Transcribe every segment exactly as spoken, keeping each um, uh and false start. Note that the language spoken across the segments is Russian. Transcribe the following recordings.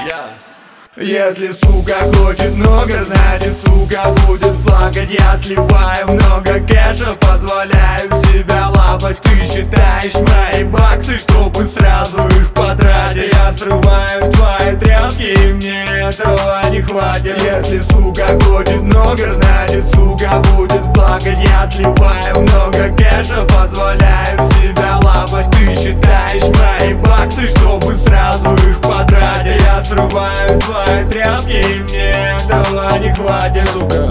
Если сука хочет много, значит сука будет плакать. Я сливаю много кэша, позволяю себя лапать. Ты считаешь мои баксы, чтобы сразу их потратить. Я срываю твои тряпки, и мне этого не хватит. Если сука хочет много, значит сука будет плакать. Я сливаю много кэша, позволяю себя лапать. Ты считаешь мои баксы, чтобы сразу их потратить. Я срываю твои тряпки, и мне этого не хватит, сука.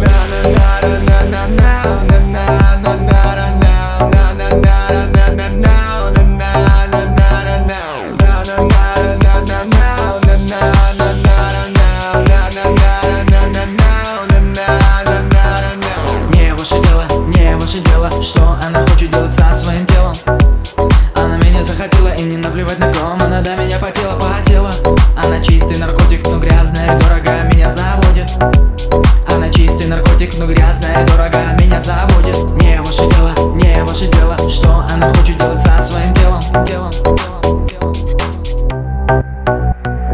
Не ваше дело, не ваше дело, что она хочет делать со своим телом. Она меня захотела, и мне наплевать на ком. Она до меня потела, потела. Она чистый наркотик, но грязная и дорого меня заводит. Она чистый наркотик, но грязная и дорого меня